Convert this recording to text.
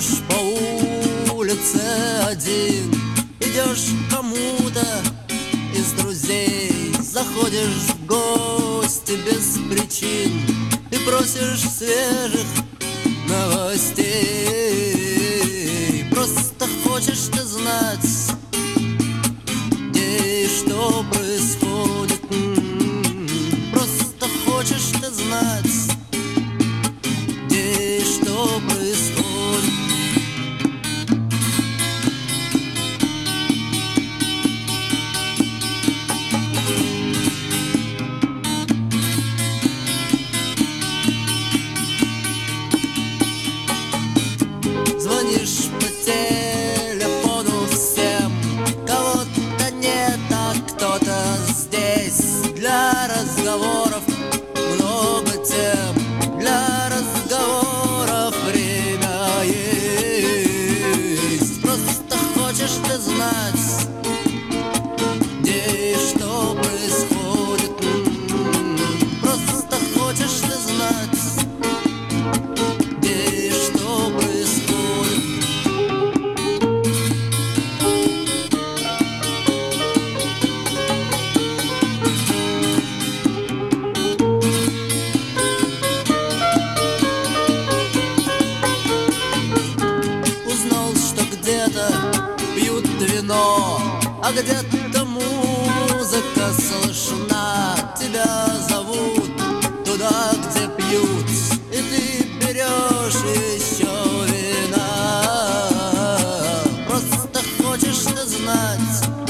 Идешь по улице один, идешь к кому-то из друзей, заходишь в гости без причин и просишь свежих новостей. Просто хочешь ты знать, где и что происходит. Просто хочешь ты знать, где и что происходит. Звонишь по телефону всем, кого-то нет, а кто-то здесь. Для разговоров много тем, для разговоров время есть. Просто хочешь ты знать, где и что происходит. Просто хочешь ты знать, где и что происходит. Узнал, что где-то пьют вино, а где-то музыка слышна. Тебя зовут туда, где пьют, и ты берешь еще вина. Просто хочешь ты знать,